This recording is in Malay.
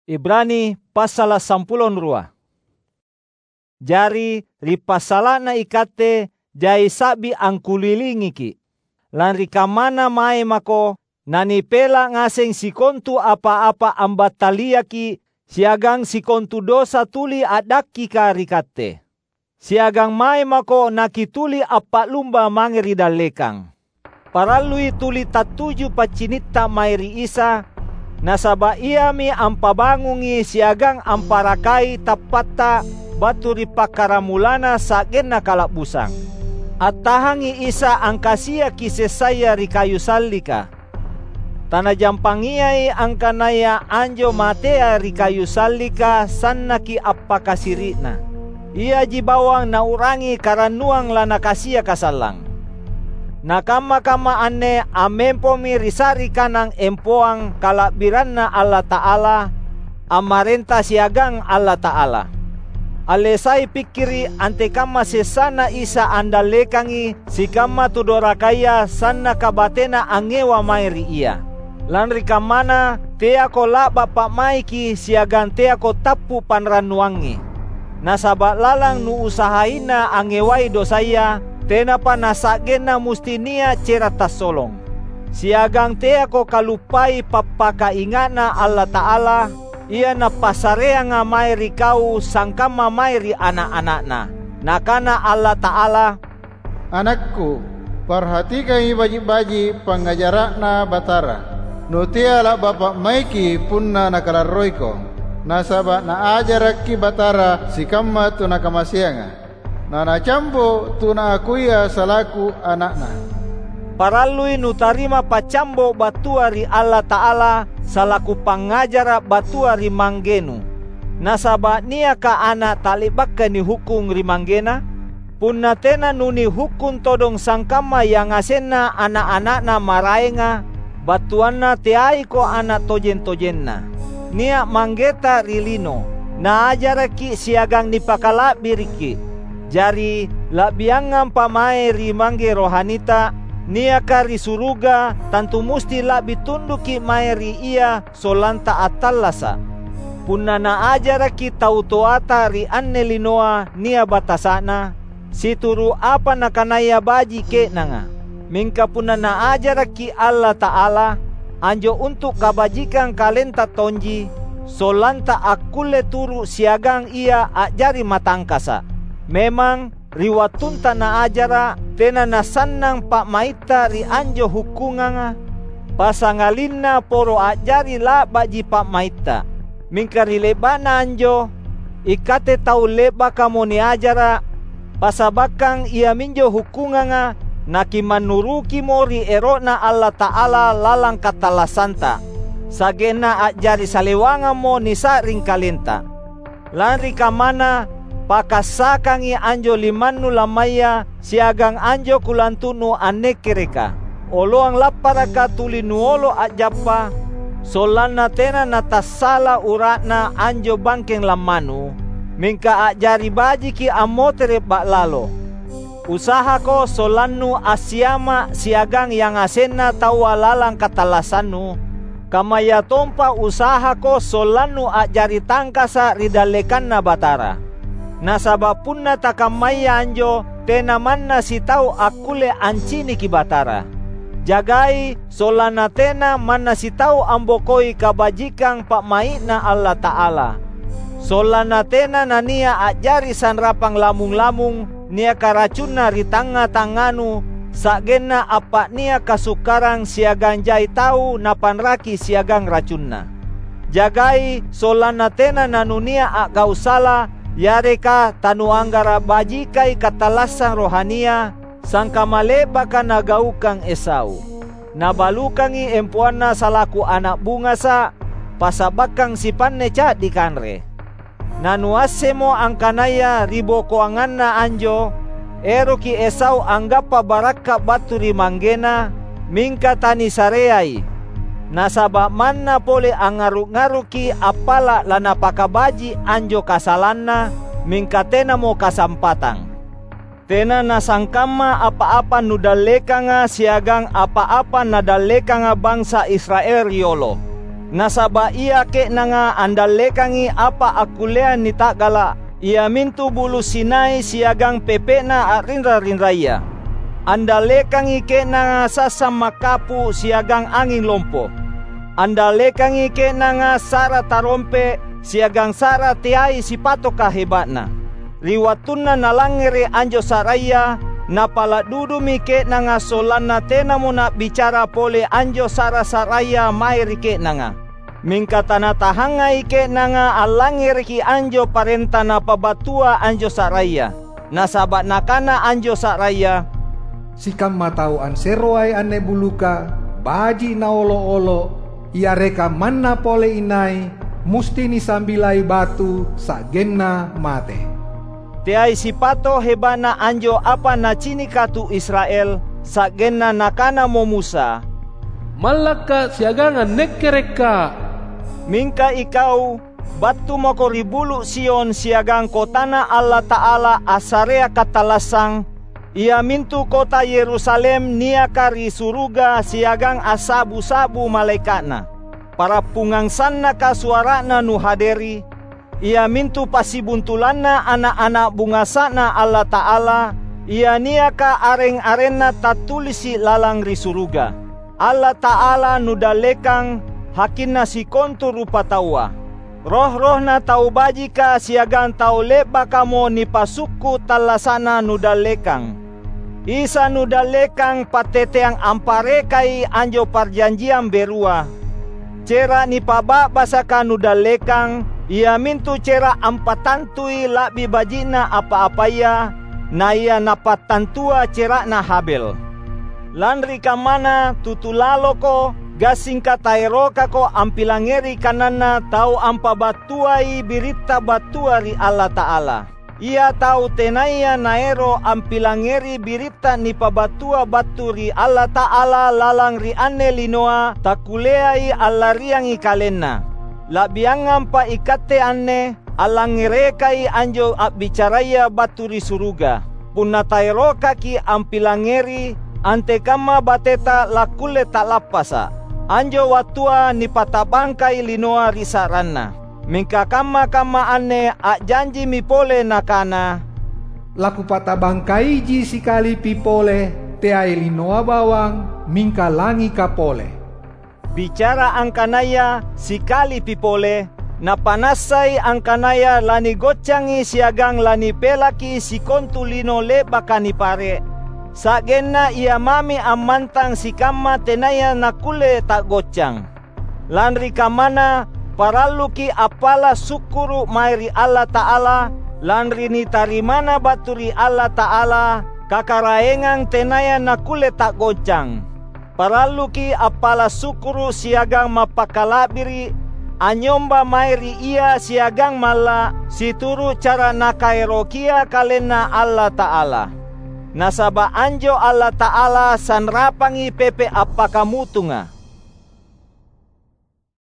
Ibrani pasal 12. Jari ri pasalana ikate jai sabi angkulilingiki. Lan rikamana mae mako nani pela ngaseng sikontu apa-apa ambataliaki siagang sikontu dosa tuli adaki ka rikate. Siagang mae mako nakituli apa lumba mangeri dalekang. Paralui tuli tatuju pacinitta mairi Isa, nasaba iami ampabangungi siagang amparakai tapatta batu ri pakaramulana sagena kalabusang. Attahangi Isa angkasia kisesaya ri kayu sallika. Tana jampangiai angkanaya anjo matea ri kayu sallika sannaki appakasirina. Ia jibawang naurangi karanuang lana kasia kasalang. Nakama-kama ane amempomi risari kanang empoang kalabiranna Allah Ta'ala, amarenta siagang Allah Ta'ala. Alesai pikiri ante kama sesana Isa andalekangi sikama tudorakaya sanna kabatena angewa mairi ia. Lanri kamana teako laba pak maiki siagang teako tapu panranuangi. Nasaba lalang nu usahaina angewai dosaya, tenapa nasagena mustinia cerata solong. Siagang teako kalupai papaka ingana Allah Ta'ala, ia na pasareanga mairi kau sangkama mairi anak-anakna. Nakana Allah Ta'ala, "Anakku, perhatikai baji-baji pangajarakna batara. Nutiala bapak maiki punna nakalarroiko. Nasaba na ajaraki batara sikamma tu nakamasianga. Nana cambo tuna akuya salaku anakna." Paralui nutarima pacambo batua ri Allah Ta'ala salaku pangajara batua ri manggenu. Nasaba nia ka anak talibakka ni hukum ri manggena. Punna tena nuni hukum todong sangkama yang asenna anak-anakna maraenga. Batuanna teai ko anak tojen-tojenna. Nia manggeta rilino. Na ajaraki siagang nipakala biriki. Jari labiangan pamae ri mangge rohanita, nia kari suruga tantu musti labi tunduki maeri ia solanta atallasa. Punna na ajaraki tautoata ri anne linoa nia batasana, situru apa nakanaya baji ke nanga. Mingka punna na ajaraki Allah Ta'ala, anjo untuk kabajikan kalenta tonji, solanta akule turu siagang ia ajari matangkasa. Memang riwatunta na ajara tena nasannang pak maita ri anjo hukunganga pasangalinna poro ajari la baji pak maita. Mingkari lebana anjo ikate tau leba kamoni ajara pasabakang ia minjo hukunganga nakimanuruki mori erona Allah Ta'ala lalang katalasanta. Sagena ajari salewanga mo nisa ringkalenta. Lanri kamana pakasakangi anjo limannu lamaya siagang anjo kulantunu anekereka. Oloang laparaka tuli nuolo ajappa solana tena natasala uratna anjo bangkeng lamanu. Mingka ajari bajiki amotere bak lalo. Usaha ko solannu asyama siagang yang asena tawa lalang katalasannu. Kamaya tompa usaha ko solannu ajari tangkasa ridalekanna batara. Nasaba punna takamaya anjo tena manna sitau akule ancini ki batara. Jagai solana tena manna sitau ambokoi kabajikang pak maitna Allah Ta'ala. Solana tena nania ajari sanrapang lamung-lamung nia karacunna ri tanga-tanganu sagena apa nia kasukarang siagang jai tau napanraki siagang racunna. Jagai solana tena nanunia agau salah yareka tanu anggara bajikai katalasang rohania sangka maleba kana gaukang Esau. Nabalukangi empuanna salaku anak bunga sa pasabakang sipanne cat di kanre. Nanuasemo angkanaya ribo koanganna anjo eroki Esau anggapa baraka batu ri manggena mingka tani sareai. Nasaba manna pole angaru-ngaruki apala lana pakabaji anjo kasalanna mingka tena mo kasampatang. Tena nasangkama apa-apa nudalekanga siagang apa-apa nadalekanga bangsa Israel riolo. Nasaba ia ke nanga andalekangi apa akulea ni takgala, ia mintu bulu Sinai siagang pepena rinra-rinraya. Andalekangi ke nanga sasam makapu siagang angin lompo. Andalekangi ke nanga sara tarompe siagang sara tiai sipato kahebatna. Riwatuna nalangere anjo saraya napala dudumi ke nanga solana tenamo na bicara pole anjo sara saraya mairi ke nanga. Mingkatana tahangai ke nanga alangere ki anjo parenta na pabatua anjo saraya. Nasaba nakana anjo saraya, sikam matau anseroai ane buluka baji na olo-olo ia reka manna pole inai musti ni sambilai batu sagenna mate. Teai sipato hebana anjo apa na cini katu Israel sagenna nakana mo Musa, malaka siagangan nekkereka. Mingka ikau batu makori bulu Sion siagang kotana Allah Ta'ala asarea katalasang. Ia mintu kota Yerusalem niakari suruga siagang asabu-sabu malaikatna. Para pungangsanna kasuarana nu haderi. Ia mintu pasibuntulanna anak-anak bungasana Allah Ta'ala. Ia niaka areng-arenna tatulisi lalang ri suruga. Allah Ta'ala nu dalekang hakinna si kontur rupa tawa. Roh-rohna tau bajika siagang tau leba kamo ni pasuku talasana nu dalekang. Isa nu dalekang pateteang amparekai anjo perjanjian berua. Cera ni paba basaka nu dalekang, ia mintu cera ampatantui labi bajina apa-apaya, na ia napatantua cera na Habel. Landri kamana tutulaloko, gasing katairoka ko ampilangeri kanana tau ampabatuai birita batuari Allah Ta'ala. Ia tahu tenaya naero ampilangeri birita ni pabatua baturi Allah Ta'ala lalang ri ane linoa takuleai Allah riangi kalena. Labiangan pa ikate ane alangerekai anjo bicaraya baturi suruga. Punatairoka ki ampilangeri ante kama bateta lakule tak lapasa. Anjo watua ni patabangkai linoa risarana. Mingka kama ane ak janji mi pole nakana. Laku patabangkai ji sikali pipole teai linoa bawang mingka langi kapole. Bicara angkanaya sikali pipole, napanasai angkanaya lani gocangi siagang lani pelaki si kontu lino le bakani pare. Sagenna ia mami amantang sikama tenaya nakule tak gocang. Lanri kamana paraluki apala sukuru mairi Allah Ta'ala, lanri ni tarimana baturi Allah Ta'ala, kakaraengang tenaya nakule tak gocang. Paraluki apala sukuru siagang mapakalabiri, anyomba mairi ia siagang mala, situru cara nakairokia kalena Allah Ta'ala. Nasaba anjo Allah Ta'ala sanrapangi pepe apakamutunga.